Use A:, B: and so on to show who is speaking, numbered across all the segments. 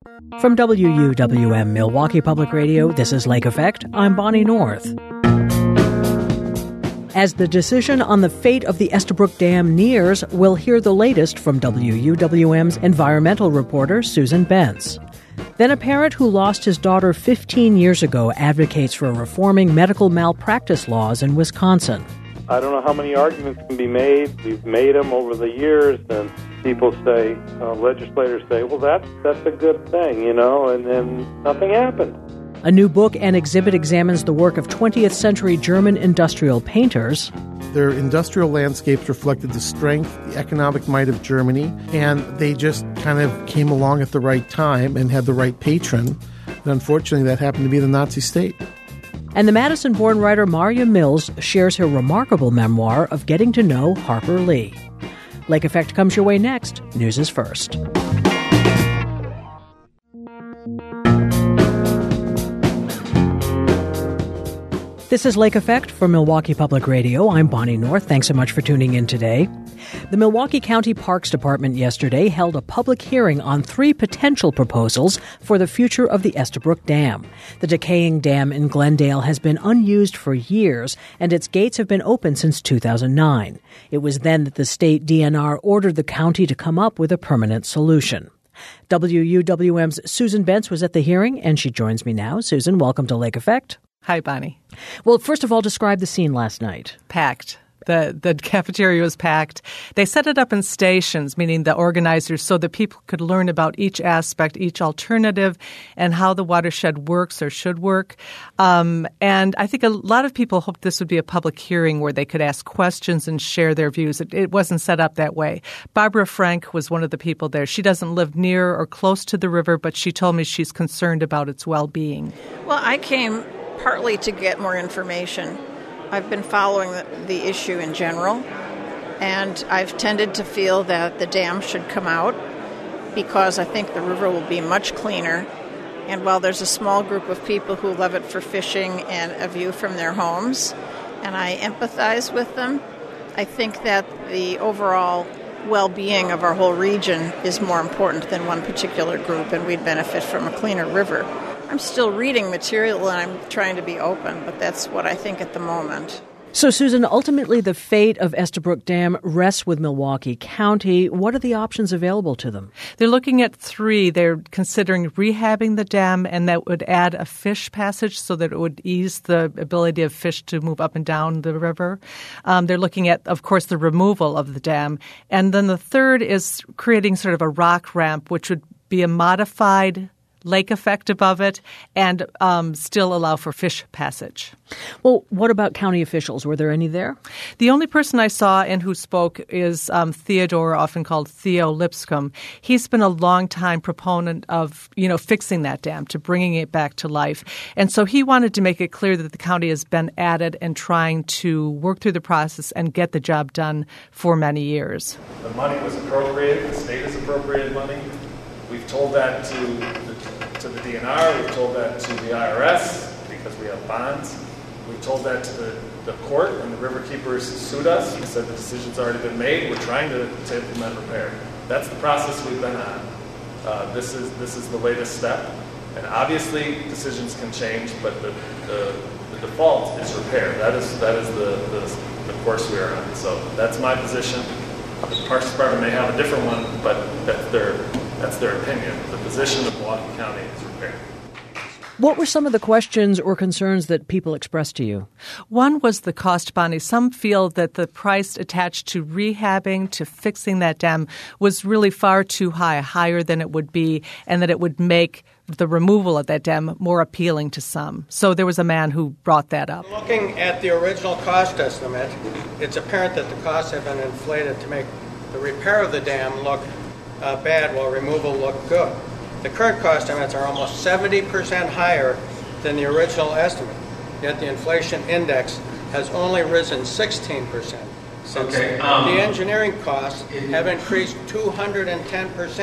A: From WUWM Milwaukee Public Radio, this is Lake Effect. I'm Bonnie North. As the decision on the fate of the Estabrook Dam nears, we'll hear the latest from WUWM's environmental reporter, Susan Bentz. Then a parent who lost his daughter 15 years ago advocates for reforming medical malpractice laws in Wisconsin.
B: I don't know how many arguments can be made. We've made them over the years, and people say, legislators say, well, that's a good thing, and then nothing happened.
A: A new book and exhibit examines the work of 20th century German industrial painters.
C: Their industrial landscapes reflected the strength, the economic might of Germany, and they just kind of came along at the right time and had the right patron. And unfortunately, that happened to be the Nazi state.
A: And the Madison-born writer Marya Mills shares her remarkable memoir of getting to know Harper Lee. Lake Effect comes your way next. News is first. This is Lake Effect for Milwaukee Public Radio. I'm Bonnie North. Thanks so much for tuning in today. The Milwaukee County Parks Department yesterday held a public hearing on 3 potential proposals for the future of the Estabrook Dam. The decaying dam in Glendale has been unused for years, and its gates have been open since 2009. It was then that the state DNR ordered the county to come up with a permanent solution. WUWM's Susan Bentz was at the hearing, and she joins me now. Susan, welcome to Lake Effect.
D: Hi, Bonnie.
A: Well, first of all, describe the scene last night.
D: Packed. The cafeteria was packed. They set it up in stations, meaning the organizers, so that people could learn about each aspect, each alternative, and how the watershed works or should work. And I think a lot of people hoped this would be a public hearing where they could ask questions and share their views. It wasn't set up that way. Barbara Frank was one of the people there. She doesn't live near or close to the river, but she told me she's concerned about its well-being.
E: Well, I came partly to get more information. I've been following the issue in general, and I've tended to feel that the dam should come out because I think the river will be much cleaner. And while there's a small group of people who love it for fishing and a view from their homes, and I empathize with them, I think that the overall well-being of our whole region is more important than one particular group, and we'd benefit from a cleaner river. I'm still reading material and I'm trying to be open, but that's what I think at the moment.
A: So, Susan, ultimately the fate of Estabrook Dam rests with Milwaukee County. What are the options available to them?
D: They're looking at 3. They're considering rehabbing the dam, and that would add a fish passage so that it would ease the ability of fish to move up and down the river. They're looking at, of course, the removal of the dam. And then the third is creating sort of a rock ramp, which would be a modified lake effect above it and still allow for fish passage.
A: Well, what about county officials? Were there any there?
D: The only person I saw and who spoke is Theodore, often called Theo Lipscomb. He's been a long-time proponent of, fixing that dam, to bringing it back to life. And so he wanted to make it clear that the county has been at it and trying to work through the process and get the job done for many years.
F: The money was appropriated. The state has appropriated money. We've told that to the DNR. We've told that to the IRS because we have bonds. We've told that to the court when the river keepers sued us. We said the decision's already been made. We're trying to implement repair. That's the process we've been on. This is the latest step. And obviously decisions can change, but the default is repair. That is the course we are on. So that's my position. The Parks Department may have a different one, but that's their opinion. The position of Milwaukee County is repair.
A: What were some of the questions or concerns that people expressed to you?
D: One was the cost, Bonnie. Some feel that the price attached to rehabbing, to fixing that dam, was really far too high, higher than it would be, and that it would make the removal of that dam more appealing to some. So there was a man who brought that up.
G: Looking at the original cost estimate, it's apparent that the costs have been inflated to make the repair of the dam look bad while removal looked good. The current cost estimates are almost 70% higher than the original estimate, yet the inflation index has only risen 16%. Since the engineering costs have increased 210%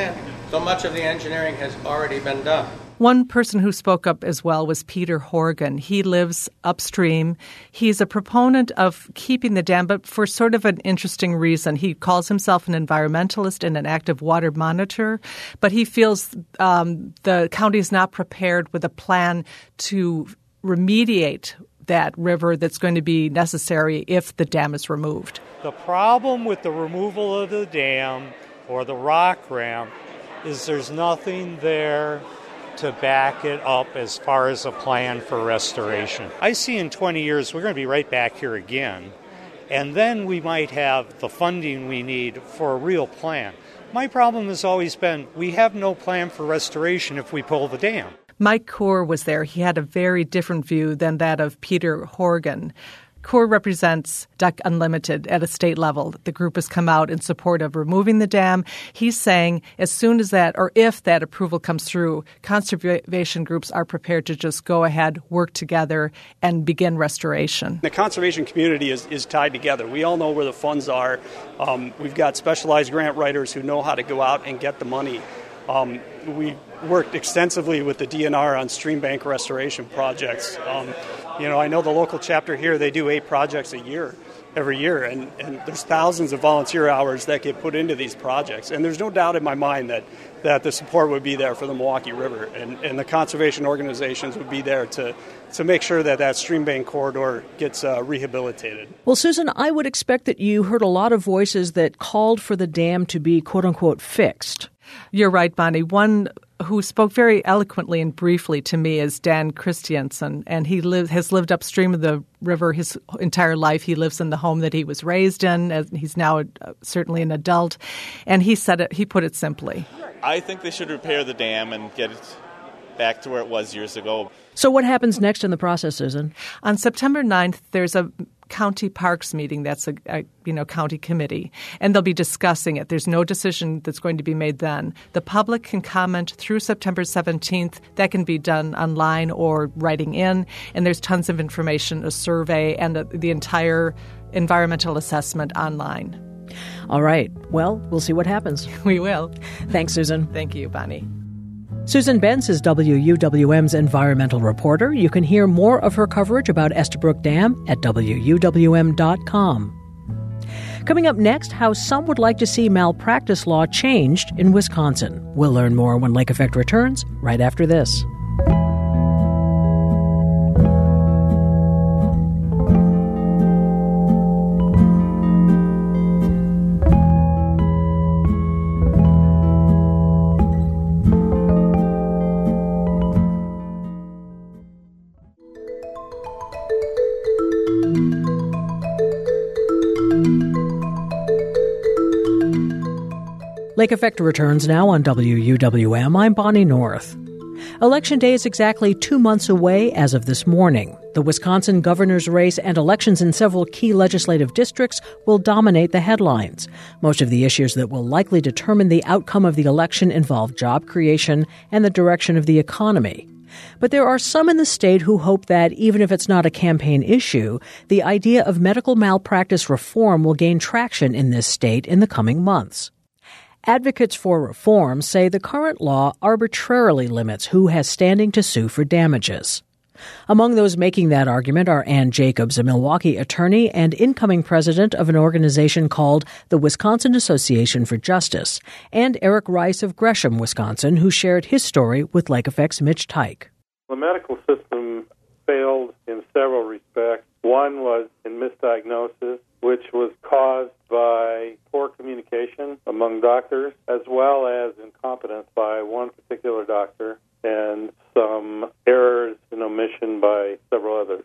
G: So much of the engineering has already been done.
D: One person who spoke up as well was Peter Horgan. He lives upstream. He's a proponent of keeping the dam, but for sort of an interesting reason. He calls himself an environmentalist and an active water monitor, but he feels the county is not prepared with a plan to remediate that river that's going to be necessary if the dam is removed.
H: The problem with the removal of the dam or the rock ramp is there's nothing there to back it up as far as a plan for restoration. I see in 20 years we're going to be right back here again, and then we might have the funding we need for a real plan. My problem has always been we have no plan for restoration if we pull the dam.
D: Mike Coor was there. He had a very different view than that of Peter Horgan. Coor represents Duck Unlimited at a state level. The group has come out in support of removing the dam. He's saying as soon as that, or if that approval comes through, conservation groups are prepared to just go ahead, work together, and begin restoration.
I: The conservation community is tied together. We all know where the funds are. We've got specialized grant writers who know how to go out and get the money. We worked extensively with the DNR on stream bank restoration projects. I know the local chapter here, they do 8 projects every year, and there's thousands of volunteer hours that get put into these projects. And there's no doubt in my mind that the support would be there for the Milwaukee River, and the conservation organizations would be there to make sure that stream bank corridor gets rehabilitated.
A: Well, Susan, I would expect that you heard a lot of voices that called for the dam to be, quote-unquote, fixed.
D: You're right, Bonnie. One who spoke very eloquently and briefly to me is Dan Christiansen, and he has lived upstream of the river his entire life. He lives in the home that he was raised in. He's now certainly an adult, and he put it simply.
J: I think they should repair the dam and get it back to where it was years ago.
A: So what happens next in the process, Susan?
D: On September 9th, there's a county parks meeting. That's a county committee, and they'll be discussing it. There's no decision that's going to be made then. The public can comment through September 17th. That can be done online or writing in, and there's tons of information, a survey, and the entire environmental assessment online.
A: All right. Well, we'll see what happens.
D: We will.
A: Thanks, Susan.
D: Thank you, Bonnie.
A: Susan Bentz is WUWM's environmental reporter. You can hear more of her coverage about Estabrook Dam at WUWM.com. Coming up next, how some would like to see malpractice law changed in Wisconsin. We'll learn more when Lake Effect returns right after this. Lake Effect returns now on WUWM. I'm Bonnie North. Election Day is exactly 2 months away as of this morning. The Wisconsin governor's race and elections in several key legislative districts will dominate the headlines. Most of the issues that will likely determine the outcome of the election involve job creation and the direction of the economy. But there are some in the state who hope that, even if it's not a campaign issue, the idea of medical malpractice reform will gain traction in this state in the coming months. Advocates for reform say the current law arbitrarily limits who has standing to sue for damages. Among those making that argument are Ann Jacobs, a Milwaukee attorney and incoming president of an organization called the Wisconsin Association for Justice, and Eric Rice of Gresham, Wisconsin, who shared his story with Lake Effect's Mitch Teich.
B: The medical system failed in several respects. One was in misdiagnosis, which was caused by poor communication among doctors, as well as incompetence by one particular doctor, and some errors and omission by several others.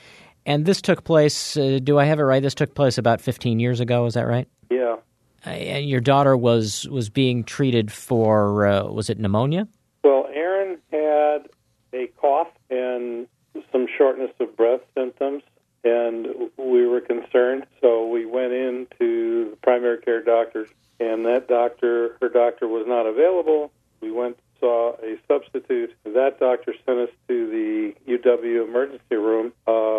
K: And this took place, do I have it right? This took place about 15 years ago, is that right?
B: Yeah.
K: And your daughter was being treated for, was it pneumonia?
B: Well, Erin had a cough and some shortness of breath symptoms, and we were concerned, so we went in to the primary care doctor, and her doctor was not available. We went and saw a substitute. That doctor sent us to the UW emergency room,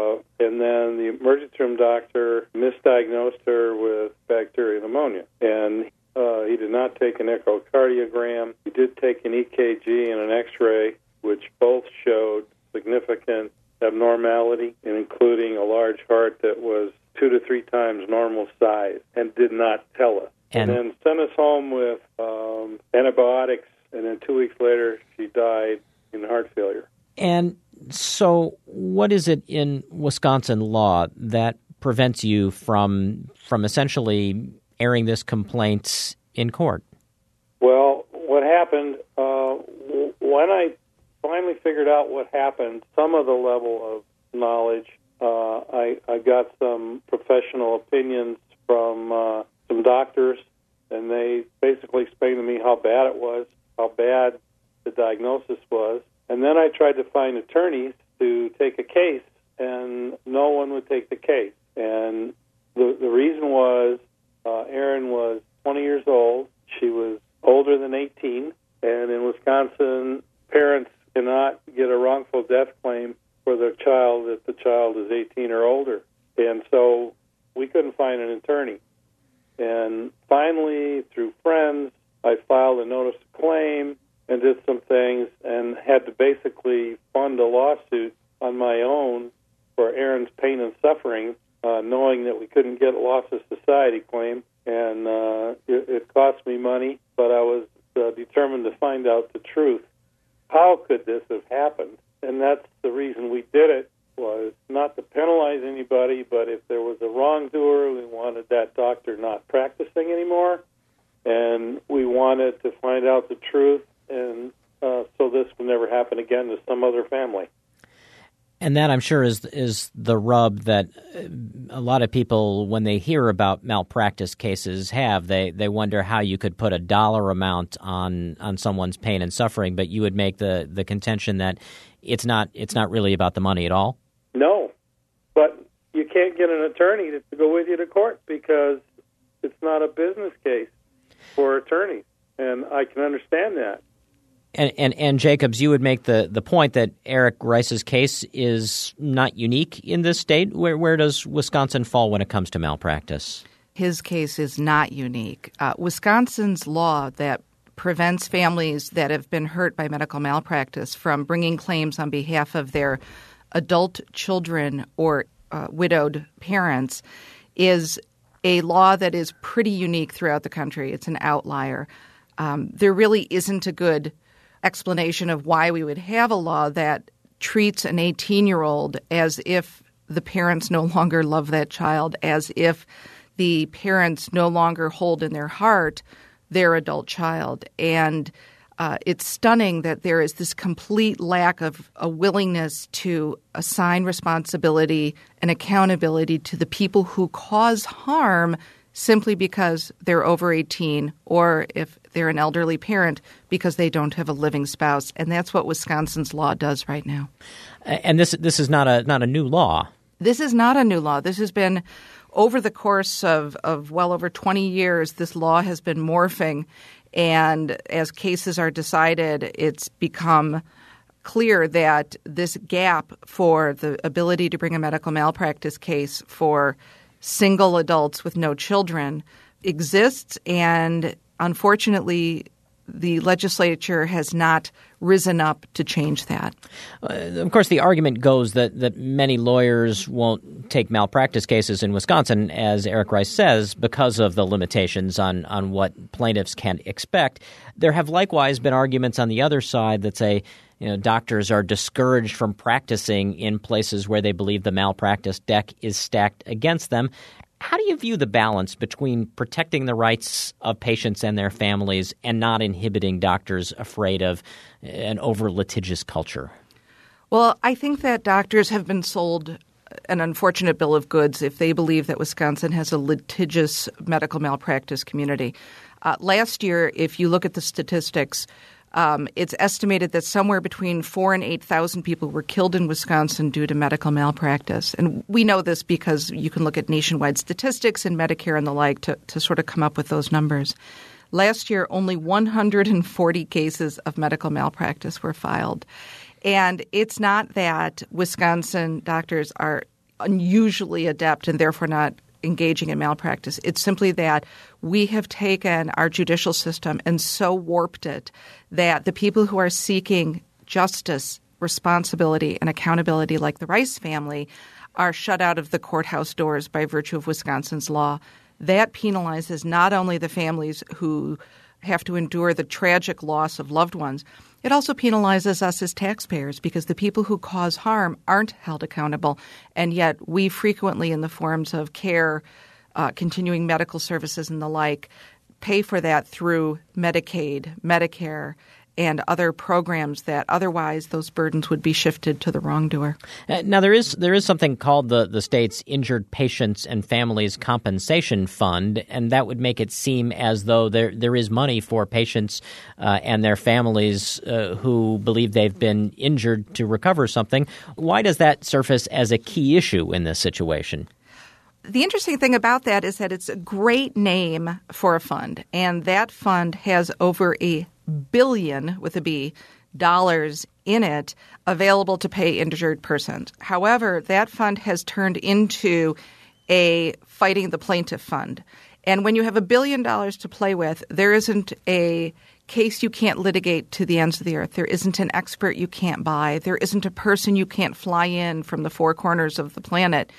B: and then the emergency room doctor misdiagnosed her with bacterial pneumonia. And he did not take an echocardiogram. He take an EKG and an X-ray, which both showed significant abnormality, including a large heart that was 2 to 3 times normal size, and did not tell us. And then sent us home with antibiotics, and then 2 weeks later she died in heart failure.
K: And so what is it in Wisconsin law that prevents you from essentially airing this complaint in court?
B: Well, what happened, when I finally figured out what happened, some of the level of knowledge, I got some professional opinions from some doctors, and they basically explained to me how bad it was, how bad the diagnosis was. And then I tried to find attorneys to take a case, and no one would take the case. And the reason was Erin was 20 years old. She was older than 18. And in Wisconsin, parents cannot get a wrongful death claim for their child if the child is 18 or older. And so we couldn't find an attorney. And finally, through friends, I filed a notice of claim and did some things and had to basically fund a lawsuit on my own for Erin's pain and suffering, knowing that we couldn't get a loss of society claim. And it cost me money, but I was determined to find out the truth. How could this have happened? And that's the reason we did it, was not to penalize anybody, but if there was a wrongdoer, we wanted that doctor not practicing anymore, and we wanted to find out the truth, and so this would never happen again to some other family.
K: And that, I'm sure, is the rub that a lot of people, when they hear about malpractice cases, have. They wonder how you could put a dollar amount on someone's pain and suffering, but you would make the contention that it's not really about the money at all?
B: No, but you can't get an attorney to go with you to court because it's not a business case for attorneys, and I can understand that.
K: And Jacobs, you would make the point that Eric Rice's case is not unique in this state. Where does Wisconsin fall when it comes to malpractice?
L: His case is not unique. Wisconsin's law that prevents families that have been hurt by medical malpractice from bringing claims on behalf of their adult children or widowed parents is a law that is pretty unique throughout the country. It's an outlier. There really isn't a good explanation of why we would have a law that treats an 18-year-old as if the parents no longer love that child, as if the parents no longer hold in their heart their adult child. And it's stunning that there is this complete lack of a willingness to assign responsibility and accountability to the people who cause harm simply because they're over 18, or if they're an elderly parent, because they don't have a living spouse. And that's what Wisconsin's law does right now.
K: And this is not a new law.
L: This is not a new law. This has been over the course of well over 20 years, this law has been morphing. And as cases are decided, it's become clear that this gap for the ability to bring a medical malpractice case for single adults with no children exists, and unfortunately the legislature has not risen up to change that.
K: Of course, the argument goes that many lawyers won't take malpractice cases in Wisconsin, as Eric Rice says, because of the limitations on what plaintiffs can expect. There have likewise been arguments on the other side that say, doctors are discouraged from practicing in places where they believe the malpractice deck is stacked against them. How do you view the balance between protecting the rights of patients and their families and not inhibiting doctors afraid of an over-litigious culture?
L: Well, I think that doctors have been sold an unfortunate bill of goods if they believe that Wisconsin has a litigious medical malpractice community. Last year, if you look at the statistics, it's estimated that somewhere between 4,000 and 8,000 people were killed in Wisconsin due to medical malpractice. And we know this because you can look at nationwide statistics and Medicare and the like to sort of come up with those numbers. Last year, only 140 cases of medical malpractice were filed. And it's not that Wisconsin doctors are unusually adept and therefore not engaging in malpractice. It's simply that we have taken our judicial system and so warped it that the people who are seeking justice, responsibility, and accountability, like the Rice family, are shut out of the courthouse doors by virtue of Wisconsin's law. That penalizes not only the families who have to endure the tragic loss of loved ones, it also penalizes us as taxpayers because the people who cause harm aren't held accountable, and yet we frequently, in the forms of care, continuing medical services and the like, pay for that through Medicaid, Medicare, and other programs that otherwise those burdens would be shifted to the wrongdoer.
K: Now, there is something called the state's Injured Patients and Families Compensation Fund, and that would make it seem as though there is money for patients and their families who believe they've been injured to recover something. Why does that surface as a key issue in this situation?
L: The interesting thing about that is that it's a great name for a fund, and that fund has over $1 billion, with a B, dollars in it available to pay injured persons. However, that fund has turned into a fighting the plaintiff fund. And when you have $1 billion to play with, there isn't a case you can't litigate to the ends of the earth. There isn't an expert you can't buy. There isn't a person you can't fly in from the four corners of the planet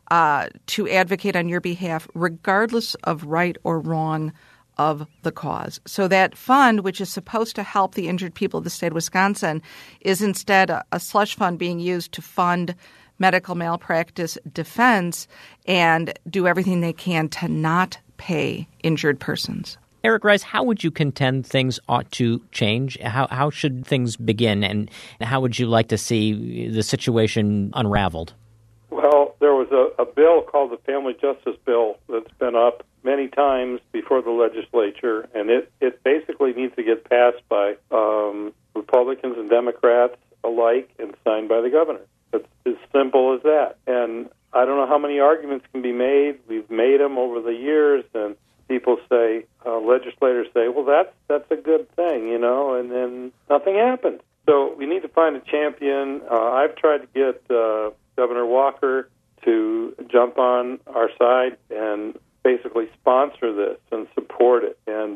L: to advocate on your behalf, regardless of right or wrong of the cause. So that fund, which is supposed to help the injured people of the state of Wisconsin, is instead a slush fund being used to fund medical malpractice defense and do everything they can to not pay injured persons.
K: Eric Rice, how would you contend things ought to change? How should things begin, and how would you like to see the situation unraveled?
B: Well, there was a bill called the Family Justice Bill that's been up many times before the legislature, and it basically needs to get passed by Republicans and Democrats alike and signed by the governor. It's as simple as that. And I don't know how many arguments can be made. We've made them over the years, and people say, legislators say, well, that's a good thing, and then nothing happens. So we need to find a champion. I've tried to get Governor Walker to jump on our side and basically sponsor this and support it. And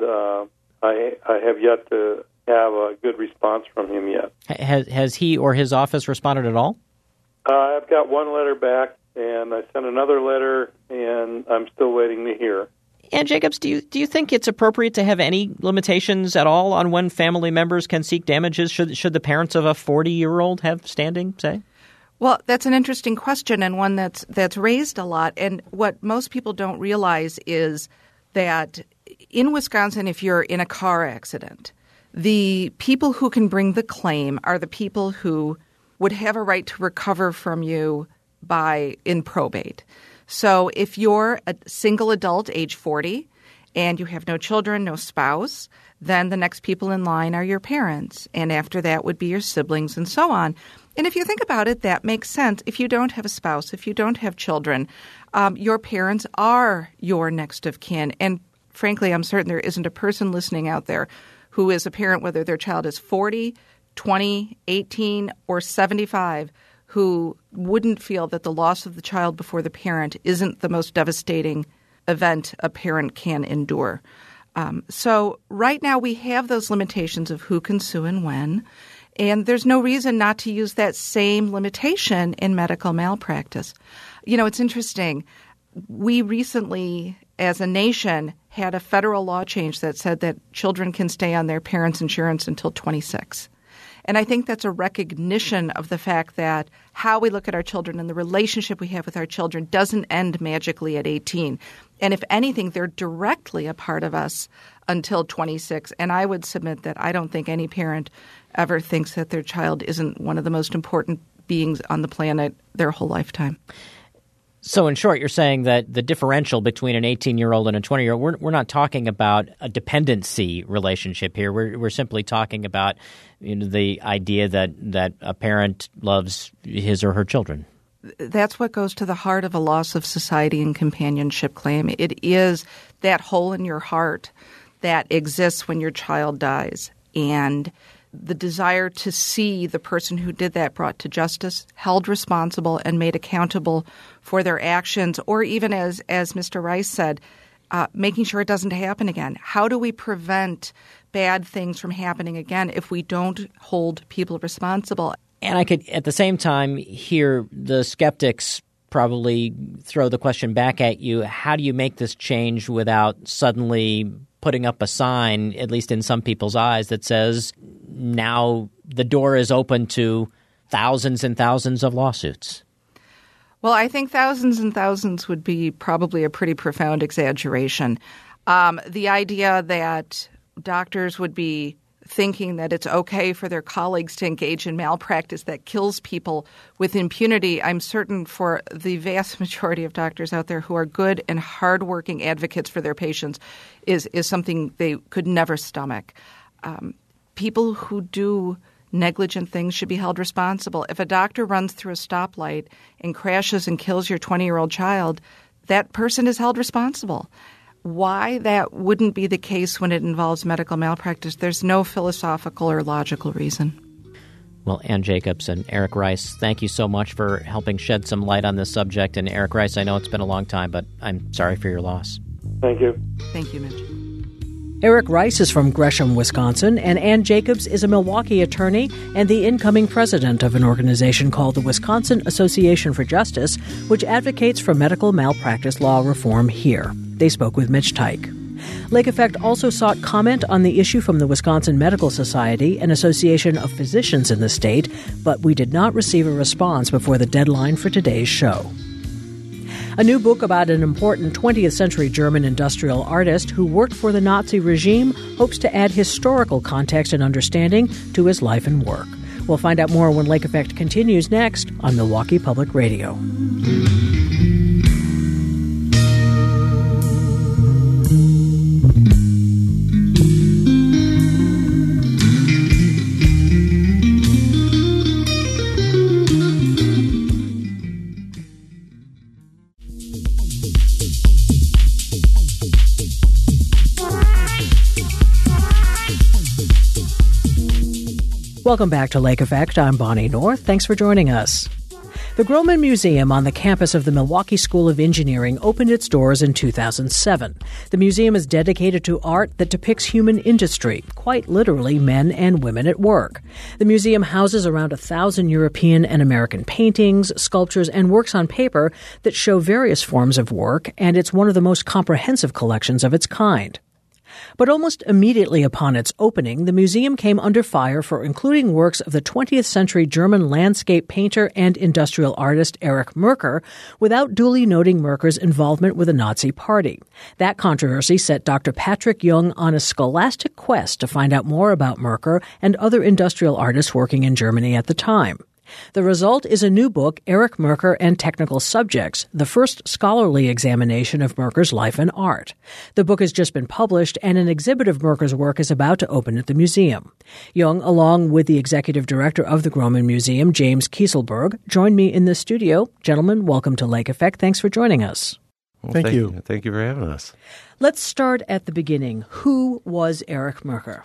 B: I have yet to have a good response from him yet.
K: Has he or his office responded at all?
B: I've got one letter back, and I sent another letter, and I'm still waiting to hear.
K: Ann Jacobs, do you think it's appropriate to have any limitations at all on when family members can seek damages? Should the parents of a 40-year-old have standing, say?
L: Well, that's an interesting question, and one that's raised a lot. And what most people don't realize is that in Wisconsin, if you're in a car accident, the people who can bring the claim are the people who would have a right to recover from you in probate. So if you're a single adult, age 40, and you have no children, no spouse, then the next people in line are your parents. And after that would be your siblings and so on. And if you think about it, that makes sense. If you don't have a spouse, if you don't have children, your parents are your next of kin. And frankly, I'm certain there isn't a person listening out there who is a parent, whether their child is 40, 20, 18, or 75, who wouldn't feel that the loss of the child before the parent isn't the most devastating event a parent can endure. So right now we have those limitations of who can sue and when, and there's no reason not to use that same limitation in medical malpractice. It's interesting. We recently, as a nation, had a federal law change that said that children can stay on their parents' insurance until 26. And I think that's a recognition of the fact that how we look at our children and the relationship we have with our children doesn't end magically at 18. And if anything, they're directly a part of us until 26. And I would submit that I don't think any parent ever thinks that their child isn't one of the most important beings on the planet their whole lifetime.
K: So in short, you're saying that the differential between an 18-year-old and a 20-year-old, we're not talking about a dependency relationship here. We're simply talking about the idea that a parent loves his or her children.
L: That's what goes to the heart of a loss of society and companionship claim. It is that hole in your heart that exists when your child dies. And the desire to see the person who did that brought to justice, held responsible, and made accountable for their actions, or even as Mr. Rice said, making sure it doesn't happen again. How do we prevent bad things from happening again if we don't hold people responsible?
K: And I could, at the same time, hear the skeptics probably throw the question back at you, how do you make this change without suddenly putting up a sign, at least in some people's eyes, that says now the door is open to thousands and thousands of lawsuits?
L: Well, I think thousands and thousands would be probably a pretty profound exaggeration. The idea that doctors would be thinking that it's okay for their colleagues to engage in malpractice that kills people with impunity, I'm certain for the vast majority of doctors out there who are good and hardworking advocates for their patients is something they could never stomach. People who do negligent things should be held responsible. If a doctor runs through a stoplight and crashes and kills your 20-year-old child, that person is held responsible. Why that wouldn't be the case when it involves medical malpractice, there's no philosophical or logical reason.
K: Well, Ann Jacobs and Eric Rice, thank you so much for helping shed some light on this subject. And Eric Rice, I know it's been a long time, but I'm sorry for your loss.
B: Thank you.
L: Thank you, Mitch.
A: Eric Rice is from Gresham, Wisconsin, and Ann Jacobs is a Milwaukee attorney and the incoming president of an organization called the Wisconsin Association for Justice, which advocates for medical malpractice law reform here. They spoke with Mitch Teich. Lake Effect also sought comment on the issue from the Wisconsin Medical Society, an association of physicians in the state, but we did not receive a response before the deadline for today's show. A new book about an important 20th century German industrial artist who worked for the Nazi regime hopes to add historical context and understanding to his life and work. We'll find out more when Lake Effect continues next on Milwaukee Public Radio. Welcome back to Lake Effect. I'm Bonnie North. Thanks for joining us. The Grohmann Museum on the campus of the Milwaukee School of Engineering opened its doors in 2007. The museum is dedicated to art that depicts human industry, quite literally men and women at work. The museum houses around 1,000 European and American paintings, sculptures, and works on paper that show various forms of work, and it's one of the most comprehensive collections of its kind. But almost immediately upon its opening, the museum came under fire for including works of the 20th century German landscape painter and industrial artist Erich Merker without duly noting Merker's involvement with the Nazi Party. That controversy set Dr. Patrick Jung on a scholastic quest to find out more about Merker and other industrial artists working in Germany at the time. The result is a new book, Erich Merker and Technical Subjects, the first scholarly examination of Merker's life and art. The book has just been published, and an exhibit of Merker's work is about to open at the museum. Jung, along with the executive director of the Grohmann Museum, James Kieselberg, joined me in the studio. Gentlemen, welcome to Lake Effect. Thanks for joining us.
M: Well, thank you. Thank you for having us.
A: Let's start at the beginning. Who was Erich Merker?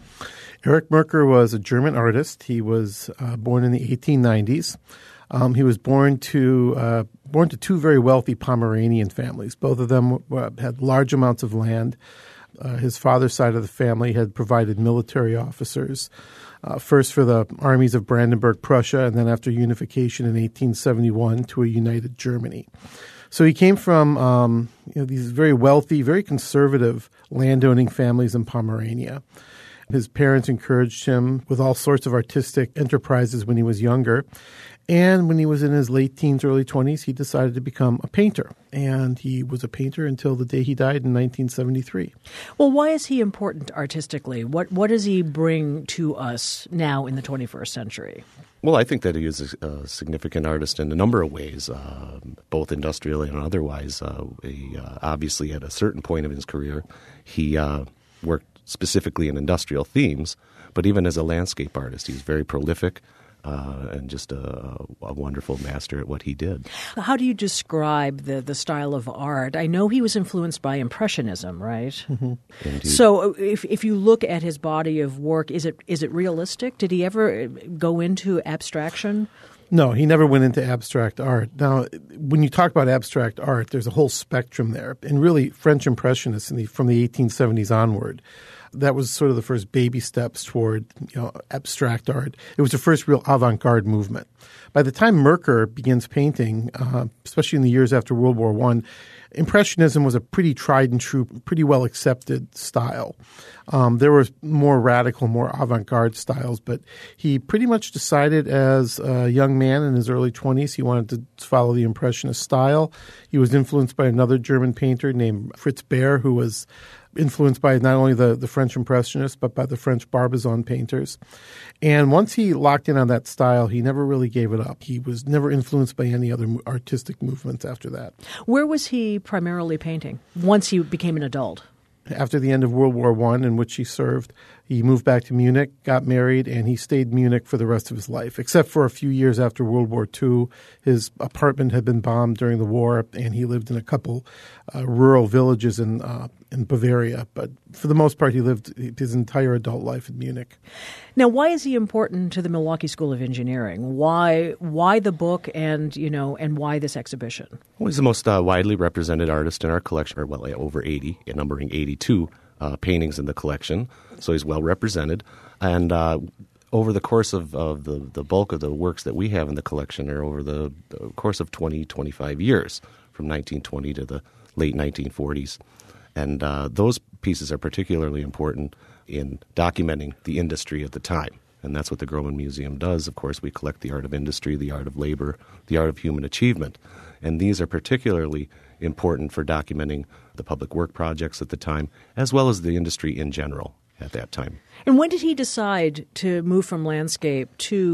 C: Erich Merker was a German artist. He was born in the 1890s. He was born to two very wealthy Pomeranian families. Both of them had large amounts of land. His father's side of the family had provided military officers, first for the armies of Brandenburg, Prussia, and then after unification in 1871 to a united Germany. So he came from these very wealthy, very conservative landowning families in Pomerania. His parents encouraged him with all sorts of artistic enterprises when he was younger. And when he was in his late teens, early 20s, he decided to become a painter. And he was a painter until the day he died in 1973.
A: Well, why is he important artistically? What does he bring to us now in the 21st century?
M: Well, I think that he is a significant artist in a number of ways, both industrially and otherwise. He obviously, at a certain point of his career, he worked specifically in industrial themes, but even as a landscape artist, he's very prolific. and just a wonderful master at what he did.
A: How do you describe the style of art? I know he was influenced by Impressionism, right?
M: Mm-hmm.
A: So if you look at his body of work, is it realistic? Did he ever go into abstraction?
C: No, he never went into abstract art. Now, when you talk about abstract art, there's a whole spectrum there. And really, French Impressionists from the 1870s onward, that was sort of the first baby steps toward abstract art. It was the first real avant-garde movement. By the time Merkur begins painting, especially in the years after World War I, Impressionism was a pretty tried and true, pretty well accepted style. There was more radical, more avant-garde styles, but he pretty much decided as a young man in his early 20s he wanted to follow the Impressionist style. He was influenced by another German painter named Fritz Baer, who was influenced by not only the French Impressionists, but by the French Barbizon painters. And once he locked in on that style, he never really gave it up. He was never influenced by any other artistic movements after that.
A: Where was he primarily painting once he became an adult?
C: After the end of World War I, in which he served, he moved back to Munich, got married, and he stayed in Munich for the rest of his life. Except for a few years after World War II, his apartment had been bombed during the war, and he lived in a couple rural villages in Bavaria. But for the most part, he lived his entire adult life in Munich.
A: Now, why is he important to the Milwaukee School of Engineering? Why the book, and why this exhibition?
M: Well, he's the most widely represented artist in our collection, or over 80, numbering 82 paintings in the collection. So he's well represented. And over the course of the bulk of the works that we have in the collection are over the course of 25 years, from 1920 to the late 1940s. And those pieces are particularly important in documenting the industry at the time. And that's what the Grohmann Museum does. Of course, we collect the art of industry, the art of labor, the art of human achievement. And these are particularly important for documenting the public work projects at the time, as well as the industry in general at that time.
A: And when did he decide to move from landscape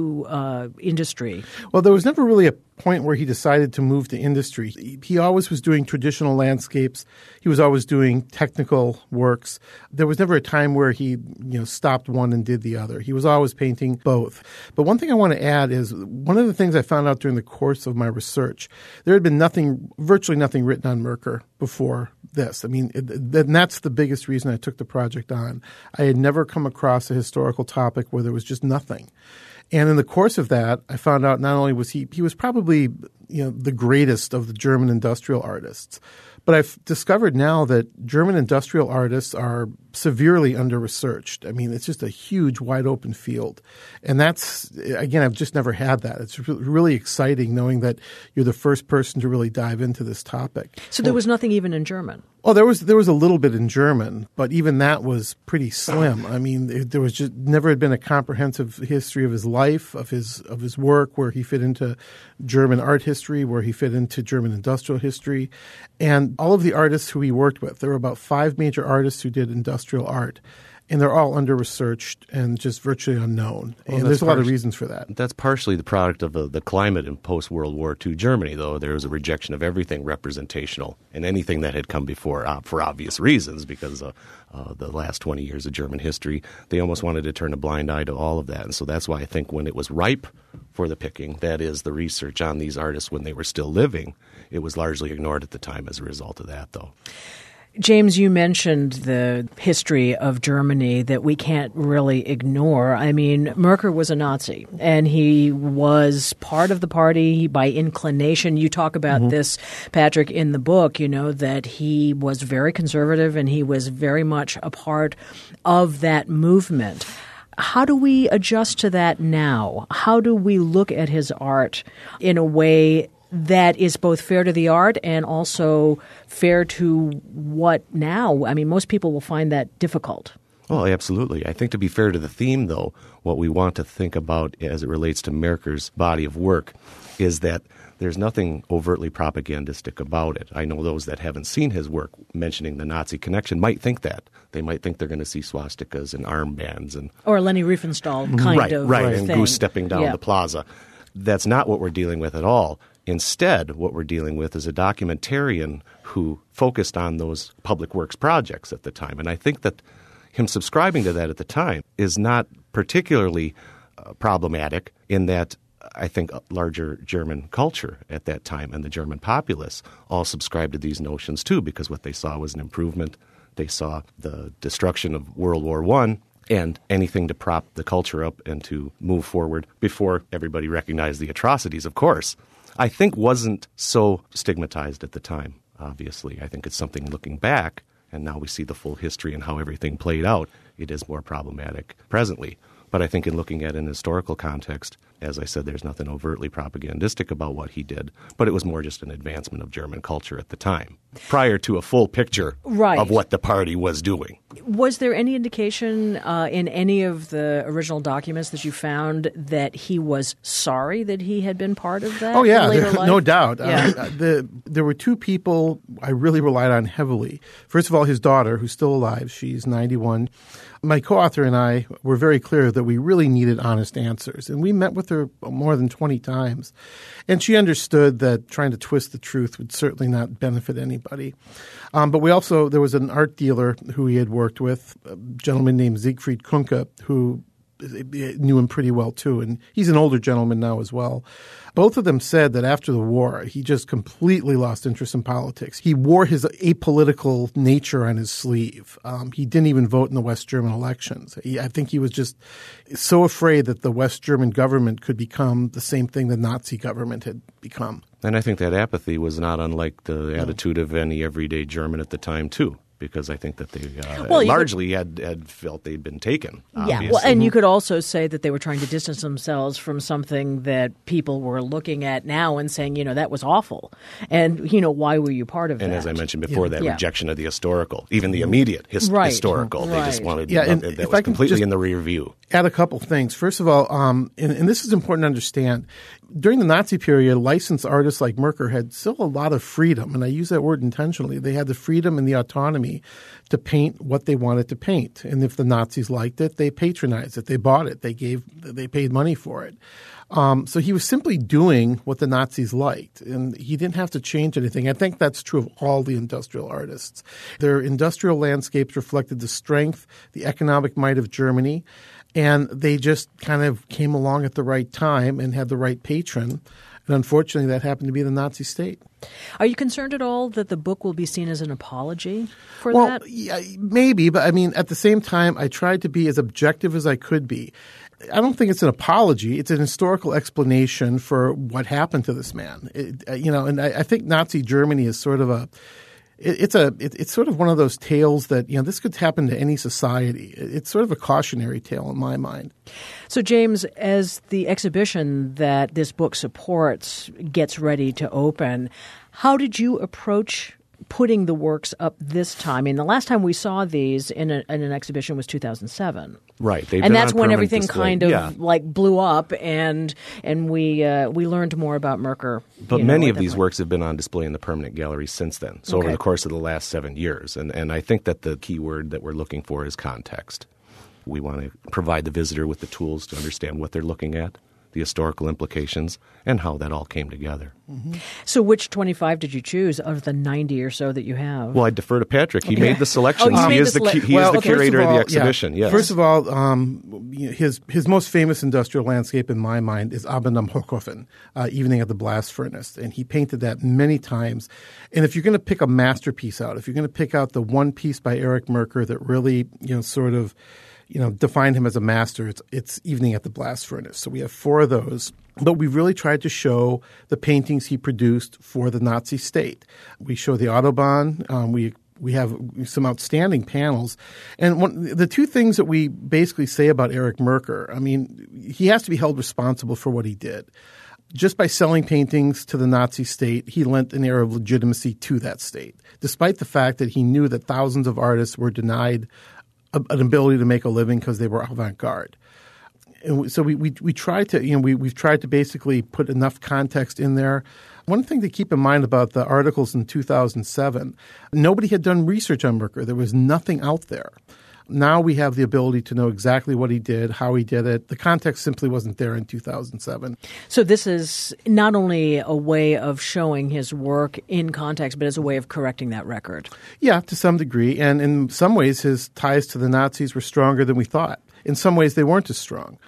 A: to industry?
C: Well, there was never really a point where he decided to move to industry. He always was doing traditional landscapes. He was always doing technical works. There was never a time where he stopped one and did the other. He was always painting both. But one thing I want to add is one of the things I found out during the course of my research, there had been virtually nothing written on Merkur before this. I mean, and that's the biggest reason I took the project on. I had never come across a historical topic where there was just nothing. And in the course of that, I found out not only was he was probably the greatest of the German industrial artists, but I've discovered now that German industrial artists are severely under-researched. I mean, it's just a huge, wide-open field. And that's, again, I've just never had that. It's really exciting knowing that you're the first person to really dive into this topic.
A: So there was nothing even in German?
C: Oh, there was a little bit in German, but even that was pretty slim. I mean, there was just never had been a comprehensive history of his life, of his work, where he fit into German art history, where he fit into German industrial history. And all of the artists who he worked with, there were about 5 major artists who did industrial art. And they're all under-researched and just virtually unknown. And there's a lot of reasons for that.
M: That's partially the product of the climate in post-World War II Germany, though. There was a rejection of everything representational and anything that had come before for obvious reasons, because the last 20 years of German history, they almost wanted to turn a blind eye to all of that. And so that's why I think when it was ripe for the picking, that is, the research on these artists when they were still living, it was largely ignored at the time as a result of that, though.
A: James, you mentioned the history of Germany that we can't really ignore. I mean, Merkur was a Nazi, and he was part of the party by inclination. You talk about this, Patrick, in the book, that he was very conservative and he was very much a part of that movement. How do we adjust to that now? How do we look at his art in a way that is both fair to the art and also fair to what now? I mean, most people will find that difficult.
M: Well, absolutely. I think to be fair to the theme, though, what we want to think about as it relates to Merkur's body of work is that there's nothing overtly propagandistic about it. I know those that haven't seen his work mentioning the Nazi connection might think that. They might think they're going to see swastikas and armbands.
A: Or Leni Riefenstahl kind of
M: Right, and
A: thing.
M: Goose stepping down the plaza. That's not what we're dealing with at all. Instead, what we're dealing with is a documentarian who focused on those public works projects at the time. And I think that him subscribing to that at the time is not particularly problematic in that I think larger German culture at that time and the German populace all subscribed to these notions too, because what they saw was an improvement. They saw the destruction of World War I and anything to prop the culture up and to move forward before everybody recognized the atrocities, of course. I think wasn't so stigmatized at the time, obviously. I think it's something looking back, and now we see the full history and how everything played out. It is more problematic presently. But I think in looking at an historical context, as I said, there's nothing overtly propagandistic about what he did, but it was more just an advancement of German culture at the time, prior to a full picture of what the party was doing.
A: Was there any indication in any of the original documents that you found that he was sorry that he had been part of that?
C: Oh, yeah,
A: in later life?
C: No doubt.
A: Yeah.
C: There were two people I really relied on heavily. First of all, his daughter, who's still alive. She's 91. My co-author and I were very clear that we really needed honest answers, and we met with her more than 20 times. And she understood that trying to twist the truth would certainly not benefit anybody. But there was an art dealer who he had worked with, a gentleman named Siegfried Kunke, who knew him pretty well too, and he's an older gentleman now as well. Both of them said that after the war, he just completely lost interest in politics. He wore his apolitical nature on his sleeve. He didn't even vote in the West German elections. I think he was just so afraid that the West German government could become the same thing the Nazi government had become.
M: And I think that apathy was not unlike the attitude of any everyday German at the time too, because I think that they largely had felt they'd been taken.
A: Yeah, well, and you could also say that they were trying to distance themselves from something that people were looking at now and saying, that was awful. And, why were you part of that?
M: And as I mentioned before, that rejection of the historical, even the immediate historical, they just wanted that was completely in the rear view.
C: Add a couple things. First of all, and this is important to understand, during the Nazi period, licensed artists like Merker had still a lot of freedom, and I use that word intentionally. They had the freedom and the autonomy to paint what they wanted to paint. And if the Nazis liked it, they patronized it. They bought it. They paid money for it. So he was simply doing what the Nazis liked, and he didn't have to change anything. I think that's true of all the industrial artists. Their industrial landscapes reflected the strength, the economic might of Germany, and they just kind of came along at the right time and had the right patron. And unfortunately, that happened to be the Nazi state.
A: Are you concerned at all that the book will be seen as an apology for
C: that?
A: Well,
C: yeah, maybe. But I mean, at the same time, I tried to be as objective as I could be. I don't think it's an apology. It's an historical explanation for what happened to this man. And I think Nazi Germany is sort of it's sort of one of those tales that, this could happen to any society. It's sort of a cautionary tale in my mind.
A: So, James, as the exhibition that this book supports gets ready to open, how did you approach putting the works up this time? I mean, the last time we saw these in an exhibition was 2007.
M: Right.
A: And that's when everything kind of blew up and we learned more about Merker.
M: But many of these works have been on display in the permanent gallery since then. So over the course of the last 7 years. And I think that the key word that we're looking for is context. We want to provide the visitor with the tools to understand what they're looking at, the historical implications, and how that all came together.
A: Mm-hmm. So which 25 did you choose of the 90 or so that you have?
M: Well, I defer to Patrick. He made the selections.
A: He
M: is the curator of the exhibition.
C: Yeah.
M: Yes.
C: First of all, his most famous industrial landscape in my mind is Abend am Hochofen, Evening at the Blast Furnace. And he painted that many times. And if you're going to pick a masterpiece out, if you're going to pick out the one piece by Erich Merker that really, defined him as a master, it's Evening at the Blast Furnace. So we have 4 of those. But we really tried to show the paintings he produced for the Nazi state. We show the Autobahn. We have some outstanding panels. And the two things that we basically say about Erich Merker, I mean, he has to be held responsible for what he did. Just by selling paintings to the Nazi state, he lent an air of legitimacy to that state, despite the fact that he knew that thousands of artists were denied an ability to make a living because they were avant-garde. And so we try to, we've tried to basically put enough context in there. One thing to keep in mind about the articles in 2007, nobody had done research on Merker. There was nothing out there. Now we have the ability to know exactly what he did, how he did it. The context simply wasn't there in 2007.
A: So this is not only a way of showing his work in context, but as a way of correcting that record.
C: Yeah, to some degree. And in some ways, his ties to the Nazis were stronger than we thought. In some ways, they weren't as strong.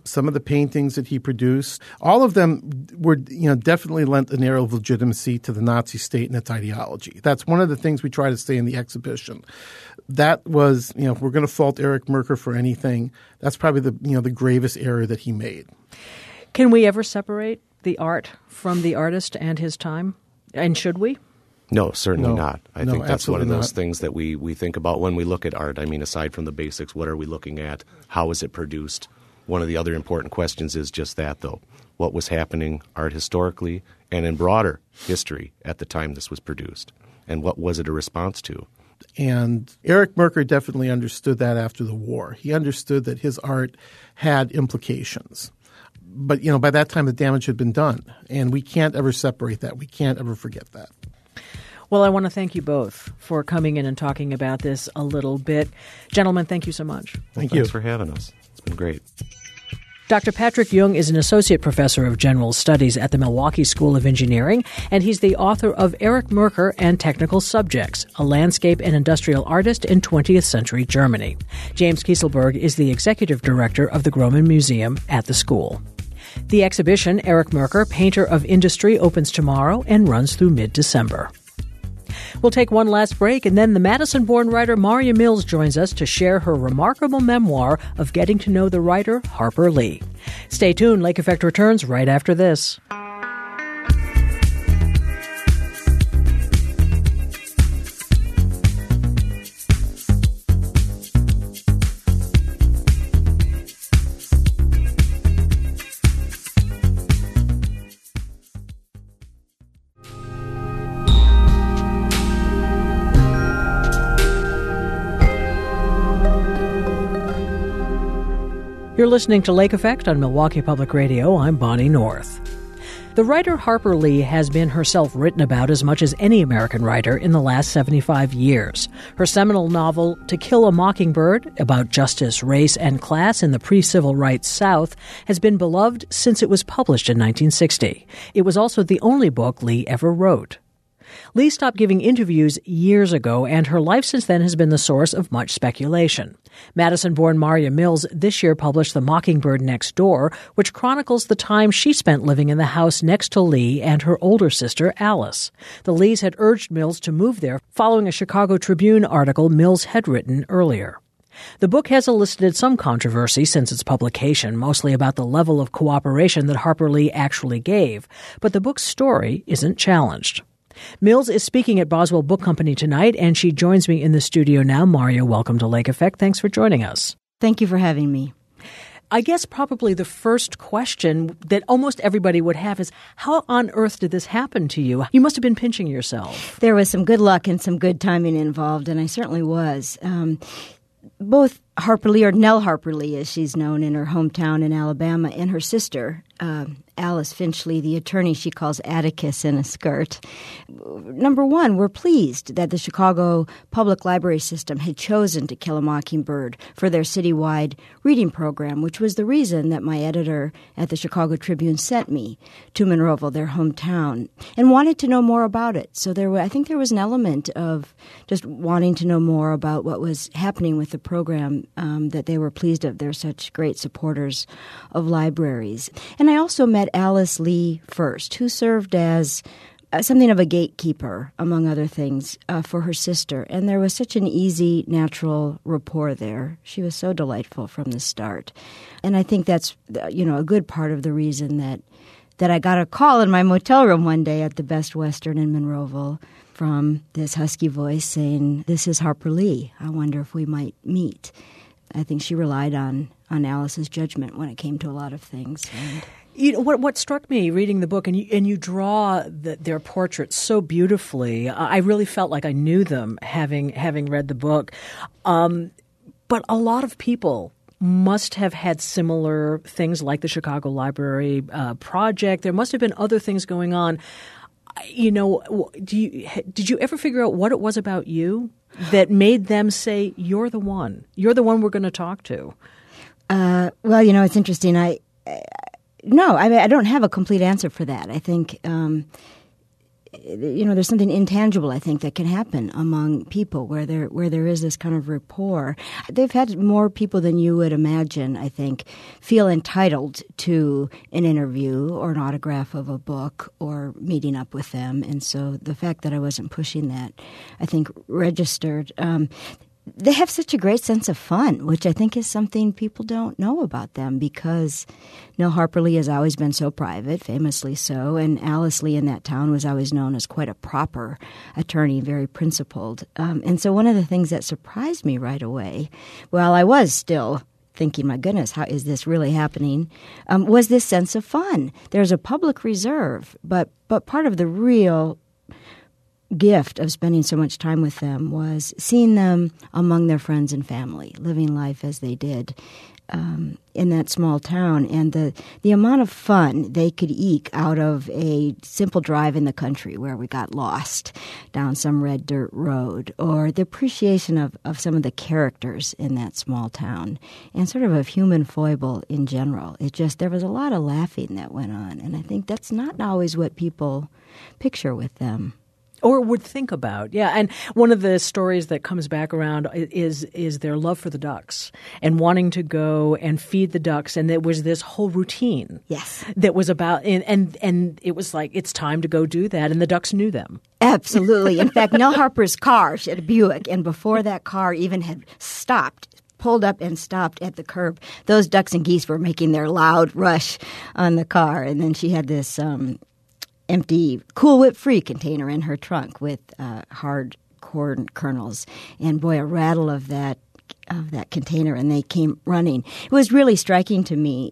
C: some of the paintings that he produced, all of them were, definitely lent an air of legitimacy to the Nazi state and its ideology. That's one of the things we try to say in the exhibition. That was, if we're going to fault Erich Merker for anything, that's probably the gravest error that he made.
A: Can we ever separate the art from the artist and his time? And should we?
M: No, certainly not. I think that's one of those
C: not.
M: things that we think about when we look at art. I mean, aside from the basics, what are we looking at? How is it produced? One of the other important questions is just that, though. What was happening art historically and in broader history at the time this was produced? And what was it a response to?
C: And Erich Merker definitely understood that after the war. He understood that his art had implications. But, by that time the damage had been done. And we can't ever separate that. We can't ever forget that.
A: Well, I want to thank you both for coming in and talking about this a little bit. Gentlemen, thank you so much.
C: Thank you.
M: Thanks for having us. It's been great.
A: Dr. Patrick Jung is an associate professor of general studies at the Milwaukee School of Engineering, and he's the author of Erich Merker and Technical Subjects, a landscape and industrial artist in 20th century Germany. James Kieselberg is the executive director of the Groman Museum at the school. The exhibition, Erich Merker, Painter of Industry, opens tomorrow and runs through mid-December. We'll take one last break, and then the Madison-born writer Maria Mills joins us to share her remarkable memoir of getting to know the writer Harper Lee. Stay tuned. Lake Effect returns right after this. You're listening to Lake Effect on Milwaukee Public Radio. I'm Bonnie North. The writer Harper Lee has been herself written about as much as any American writer in the last 75 years. Her seminal novel, To Kill a Mockingbird, about justice, race, and class in the pre-civil rights South, has been beloved since it was published in 1960. It was also the only book Lee ever wrote. Lee stopped giving interviews years ago, and her life since then has been the source of much speculation. Madison-born Maria Mills this year published The Mockingbird Next Door, which chronicles the time she spent living in the house next to Lee and her older sister, Alice. The Lees had urged Mills to move there, following a Chicago Tribune article Mills had written earlier. The book has elicited some controversy since its publication, mostly about the level of cooperation that Harper Lee actually gave, but the book's story isn't challenged. Mills is speaking at Boswell Book Company tonight, and she joins me in the studio now. Maria, welcome to Lake Effect. Thanks for joining us.
N: Thank you for having me.
A: I guess probably the first question that almost everybody would have is, how on earth did this happen to you? You must have been pinching yourself.
N: There was some good luck and some good timing involved, and I certainly was. Both Harper Lee, or Nell Harper Lee, as she's known in her hometown in Alabama, and her sister, Alice Finchley, the attorney she calls Atticus in a skirt. Number one, we're pleased that the Chicago Public Library System had chosen To Kill a Mockingbird for their citywide reading program, which was the reason that my editor at the Chicago Tribune sent me to Monroeville, their hometown, and wanted to know more about it. So I think there was an element of just wanting to know more about what was happening with the program, that they were pleased of. They're such great supporters of libraries. And I also met Alice Lee first, who served as something of a gatekeeper, among other things, for her sister. And there was such an easy, natural rapport there. She was so delightful from the start. And I think that's, a good part of the reason that I got a call in my motel room one day at the Best Western in Monroeville from this husky voice saying, "This is Harper Lee. I wonder if we might meet." I think she relied on Alice's judgment when it came to a lot of things. And
A: what struck me reading the book, and you draw their portraits so beautifully. I really felt like I knew them having read the book. But a lot of people must have had similar things like the Chicago Library Project. There must have been other things going on. Did you ever figure out what it was about you that made them say, "You're the one. You're the one we're going to talk to"?
N: Well, it's interesting. I don't have a complete answer for that. I think there's something intangible, I think, that can happen among people where there is this kind of rapport. They've had more people than you would imagine, I think, feel entitled to an interview or an autograph of a book or meeting up with them. And so the fact that I wasn't pushing that, I think, registered. They have such a great sense of fun, which I think is something people don't know about them, because Nell Harper Lee has always been so private, famously so, and Alice Lee in that town was always known as quite a proper attorney, very principled. And so one of the things that surprised me right away, while I was still thinking, my goodness, how is this really happening, was this sense of fun. There's a public reserve, but part of the real gift of spending so much time with them was seeing them among their friends and family, living life as they did in that small town, and the amount of fun they could eke out of a simple drive in the country where we got lost down some red dirt road, or the appreciation of some of the characters in that small town, and sort of human foible in general. There was a lot of laughing that went on, and I think that's not always what people picture with them.
A: Or would think about, yeah. And one of the stories that comes back around is their love for the ducks and wanting to go and feed the ducks. And there was this whole routine,
N: yes,
A: that was about, and it was like, it's time to go do that. And the ducks knew them.
N: Absolutely. In fact, Nell Harper's car, she had a Buick, and before that car even had pulled up and stopped at the curb, those ducks and geese were making their loud rush on the car. And then she had this empty Cool Whip Free container in her trunk with hard corn kernels, and boy, a rattle of that container, and they came running. It was really striking to me,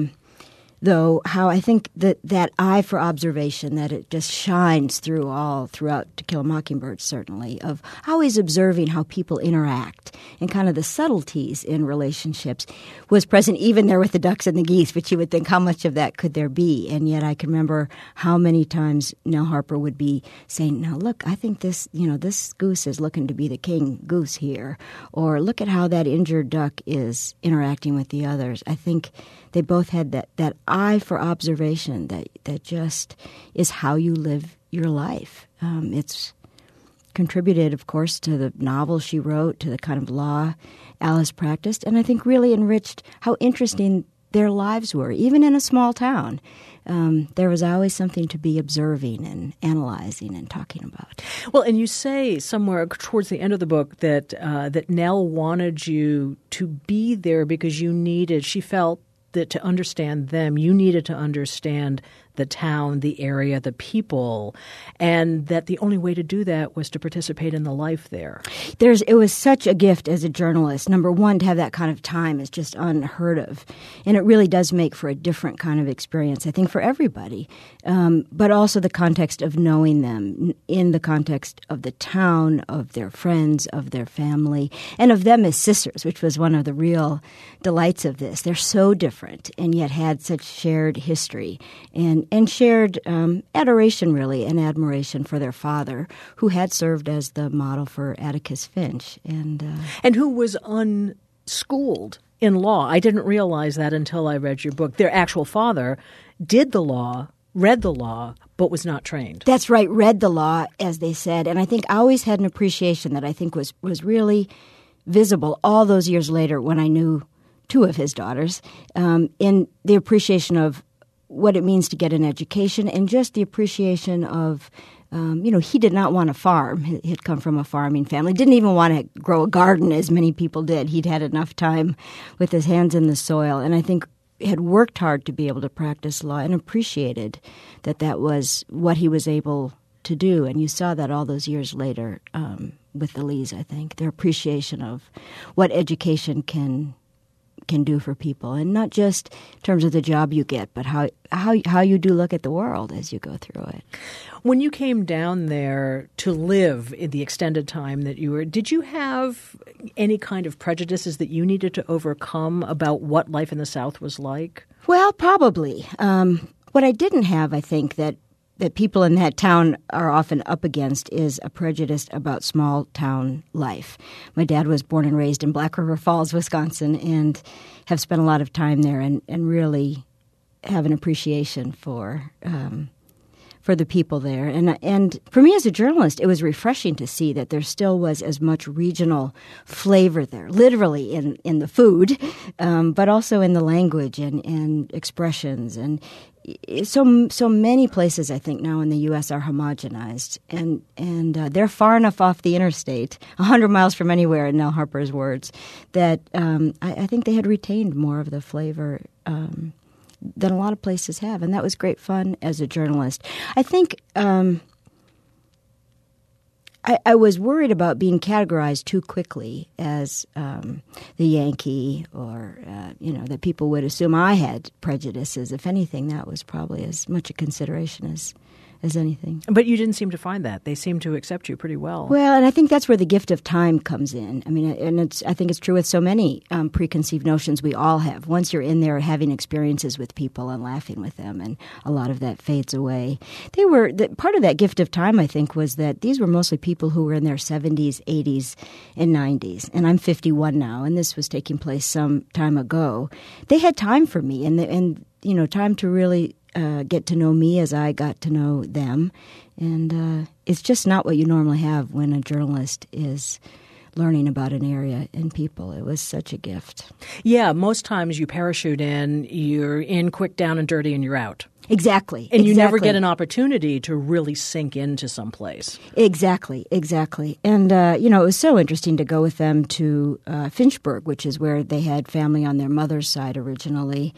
N: though, how I think that eye for observation, that it just shines throughout To Kill a Mockingbird, certainly, of always observing how people interact and kind of the subtleties in relationships, was present even there with the ducks and the geese, but you would think, how much of that could there be? And yet I can remember how many times Nell Harper would be saying, now look, I think this goose is looking to be the king goose here, or look at how that injured duck is interacting with the others. I think they both had that eye for observation that just is how you live your life. It's contributed, of course, to the novel she wrote, to the kind of law Alice practiced, and I think really enriched how interesting their lives were, even in a small town. There was always something to be observing and analyzing and talking about.
A: Well, and you say somewhere towards the end of the book that Nell wanted you to be there because she felt that to understand them, you needed to understand the town, the area, the people, and that the only way to do that was to participate in the life there.
N: It was such a gift as a journalist. Number one, to have that kind of time is just unheard of. And it really does make for a different kind of experience, I think, for everybody. But also the context of knowing them in the context of the town, of their friends, of their family, and of them as sisters, which was one of the real delights of this. They're so different and yet had such shared history and shared adoration, really, and admiration for their father, who had served as the model for Atticus Finch. And
A: who was unschooled in law. I didn't realize that until I read your book. Their actual father did the law, read the law, but was not trained.
N: That's right, read the law, as they said. And I think I always had an appreciation that I think was really visible all those years later when I knew two of his daughters, in the appreciation of what it means to get an education, and just the appreciation of, he did not want to farm. He'd come from a farming family. Didn't even want to grow a garden, as many people did. He'd had enough time with his hands in the soil. And I think had worked hard to be able to practice law and appreciated that was what he was able to do. And you saw that all those years later with the Lees, I think, their appreciation of what education can do for people, and not just in terms of the job you get, but how you do look at the world as you go through it.
A: When you came down there to live in the extended time that you were, did you have any kind of prejudices that you needed to overcome about what life in the South was like?
N: Well, probably. What I didn't have, I think, that people in that town are often up against is a prejudice about small town life. My dad was born and raised in Black River Falls, Wisconsin, and have spent a lot of time there and really have an appreciation for for the people there. And for me as a journalist, it was refreshing to see that there still was as much regional flavor there, literally in the food, but also in the language and expressions. And so many places, I think, now in the U.S. are homogenized, and they're far enough off the interstate, 100 miles from anywhere, in Nell Harper's words, that I think they had retained more of the flavor than a lot of places have, and that was great fun as a journalist. I think I was worried about being categorized too quickly as the Yankee, or that people would assume I had prejudices. If anything, that was probably as much a consideration as anything.
A: But you didn't seem to find that. They seemed to accept you pretty well.
N: Well, and I think that's where the gift of time comes in. I mean, and I think it's true with so many preconceived notions we all have. Once you're in there having experiences with people and laughing with them, and a lot of that fades away. Part of that gift of time, I think, was that these were mostly people who were in their 70s, 80s, and 90s. And I'm 51 now, and this was taking place some time ago. They had time for me, and time to really get to know me as I got to know them. And it's just not what you normally have when a journalist is learning about an area and people. It was such a gift.
A: Yeah, most times you parachute in, you're in quick, down and dirty, and you're out.
N: Exactly.
A: And you never get an opportunity to really sink into some place.
N: Exactly. And, it was so interesting to go with them to Finchburg, which is where they had family on their mother's side originally.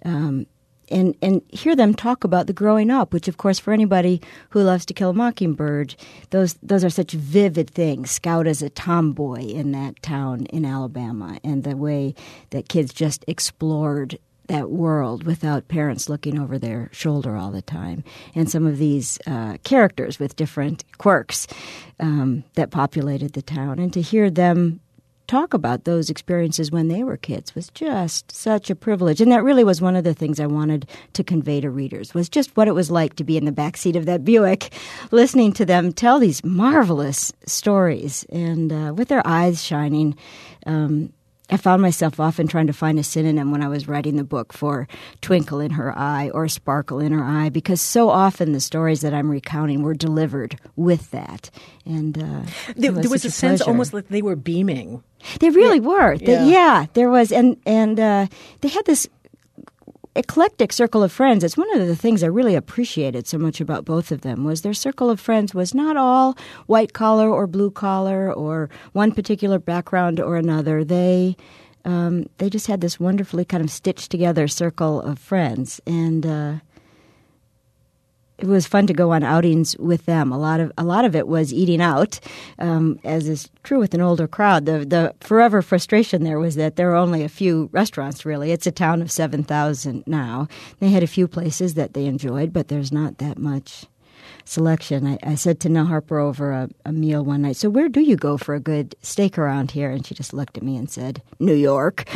N: And hear them talk about the growing up, which, of course, for anybody who loves To Kill a Mockingbird, those are such vivid things. Scout as a tomboy in that town in Alabama, and the way that kids just explored that world without parents looking over their shoulder all the time. And some of these characters with different quirks that populated the town. And to hear them talk about those experiences when they were kids was just such a privilege. And that really was one of the things I wanted to convey to readers, was just what it was like to be in the backseat of that Buick, listening to them tell these marvelous stories, and with their eyes shining. I found myself often trying to find a synonym when I was writing the book for twinkle in her eye or sparkle in her eye, because so often the stories that I'm recounting were delivered with that. And
A: there was a sense almost like they were beaming.
N: They really were. There was. And they had this eclectic circle of friends. It's one of the things I really appreciated so much about both of them, was their circle of friends was not all white collar or blue collar or one particular background or another. They just had this wonderfully kind of stitched together circle of friends, and it was fun to go on outings with them. A lot of it was eating out, as is true with an older crowd. The forever frustration there was that there were only a few restaurants, really. It's a town of 7,000 now. They had a few places that they enjoyed, but there's not that much selection. I said to Nell Harper over a meal one night, "So where do you go for a good steak around here?" And she just looked at me and said, "New York."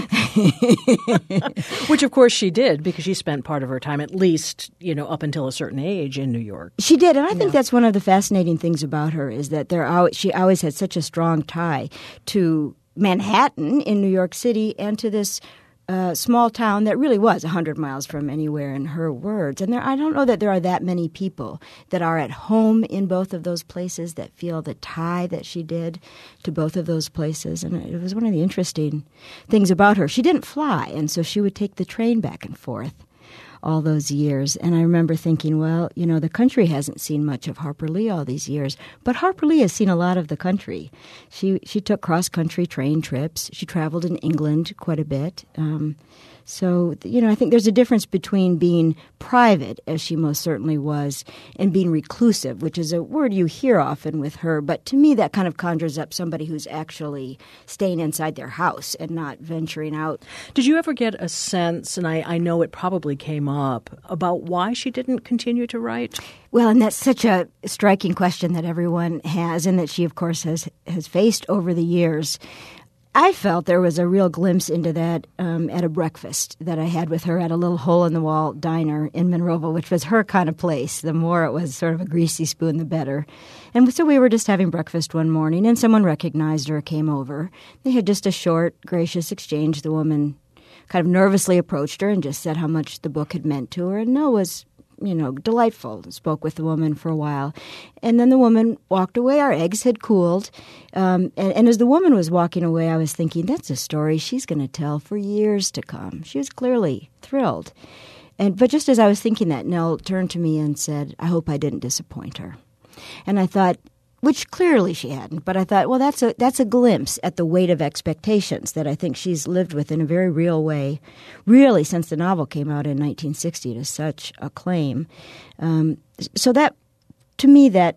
A: Which, of course, she did, because she spent part of her time, at least, up until a certain age, in New York.
N: She did, and I think that's one of the fascinating things about her, is that she always had such a strong tie to Manhattan in New York City and to this small town that really was 100 miles from anywhere, in her words. And I don't know that there are that many people that are at home in both of those places that feel the tie that she did to both of those places. And it was one of the interesting things about her. She didn't fly, and so she would take the train back and forth all those years. And I remember thinking, well, the country hasn't seen much of Harper Lee all these years, but Harper Lee has seen a lot of the country. She took cross-country train trips. She traveled in England quite a bit. So, I think there's a difference between being private, as she most certainly was, and being reclusive, which is a word you hear often with her. But to me, that kind of conjures up somebody who's actually staying inside their house and not venturing out.
A: Did you ever get a sense, and I know it probably came up, about why she didn't continue to write?
N: Well, and that's such a striking question that everyone has, and that she, of course, has faced over the years. I felt there was a real glimpse into that at a breakfast that I had with her at a little hole-in-the-wall diner in Monroeville, which was her kind of place. The more it was sort of a greasy spoon, the better. And so we were just having breakfast one morning, and someone recognized her, came over. They had just a short, gracious exchange. The woman kind of nervously approached her and just said how much the book had meant to her. And Nell was delightful. Spoke with the woman for a while. And then the woman walked away. Our eggs had cooled. And as the woman was walking away, I was thinking, that's a story she's going to tell for years to come. She was clearly thrilled. But just as I was thinking that, Nell turned to me and said, I hope I didn't disappoint her. And I thought, which clearly she hadn't, but I thought, well, that's a glimpse at the weight of expectations that I think she's lived with in a very real way, really, since the novel came out in 1960 to such acclaim. So that, to me, that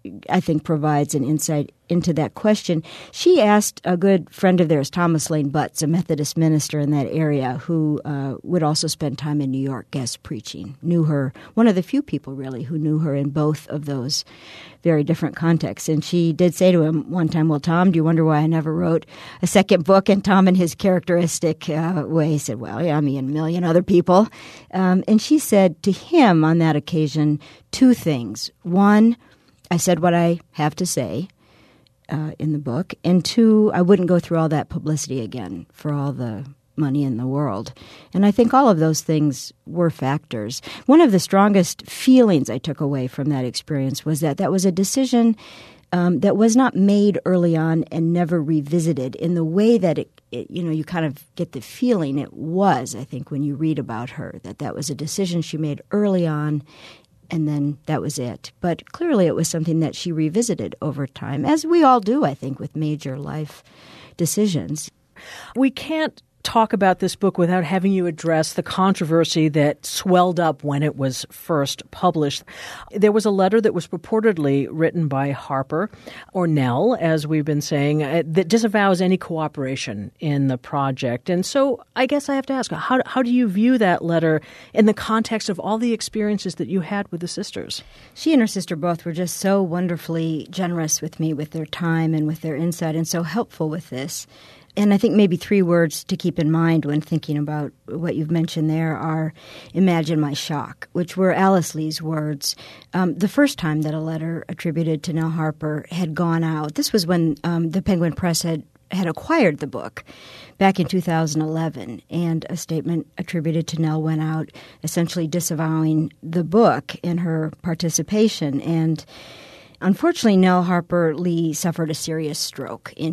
N: I think provides an insight into that question. She asked a good friend of theirs, Thomas Lane Butts, a Methodist minister in that area who would also spend time in New York guest preaching, knew her, one of the few people really who knew her in both of those very different contexts. And she did say to him one time, well, Tom, do you wonder why I never wrote a second book? And Tom, in his characteristic way, said, well, yeah, me and a million other people. And she said to him on that occasion two things. One, I said what I have to say in the book. And two, I wouldn't go through all that publicity again for all the money in the world. And I think all of those things were factors. One of the strongest feelings I took away from that experience was that was a decision that was not made early on and never revisited in the way that it you kind of get the feeling it was, I think, when you read about her, that was a decision she made early on. And then that was it. But clearly it was something that she revisited over time, as we all do, I think, with major life decisions.
A: We can't talk about this book without having you address the controversy that swelled up when it was first published. There was a letter that was purportedly written by Harper, or Nell, as we've been saying, that disavows any cooperation in the project. And so I guess I have to ask, how do you view that letter in the context of all the experiences that you had with the sisters?
N: She and her sister both were just so wonderfully generous with me, with their time and with their insight, and so helpful with this. And I think maybe three words to keep in mind when thinking about what you've mentioned there are imagine my shock, which were Alice Lee's words. The first time that a letter attributed to Nell Harper had gone out, this was when the Penguin Press had acquired the book back in 2011, and a statement attributed to Nell went out essentially disavowing the book and her participation. And unfortunately, Nell Harper Lee suffered a serious stroke in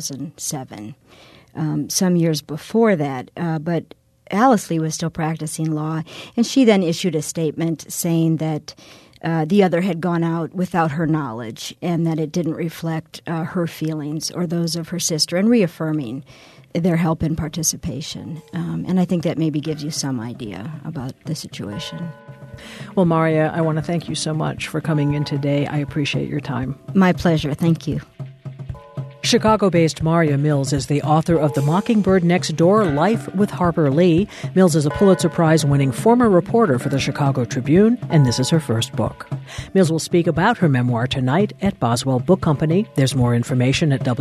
N: 2007, some years before that. But Alice Lee was still practicing law, and she then issued a statement saying that the other had gone out without her knowledge and that it didn't reflect her feelings or those of her sister, and reaffirming their help and participation. And I think that maybe gives you some idea about the situation.
A: Well, Maria, I want to thank you so much for coming in today. I appreciate your time.
N: My pleasure. Thank you.
A: Chicago-based Maria Mills is the author of The Mockingbird Next Door, Life with Harper Lee. Mills is a Pulitzer Prize-winning former reporter for the Chicago Tribune, and this is her first book. Mills will speak about her memoir tonight at Boswell Book Company. There's more information at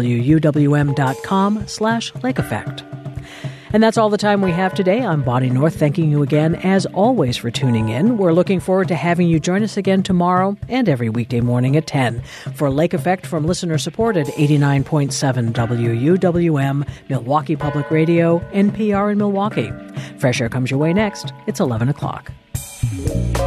A: wuwm.com/Lake Effect. And that's all the time we have today. I'm Bonnie North, thanking you again, as always, for tuning in. We're looking forward to having you join us again tomorrow and every weekday morning at 10 for Lake Effect from listener-supported 89.7 WUWM, Milwaukee Public Radio, NPR in Milwaukee. Fresh Air comes your way next. It's 11 o'clock.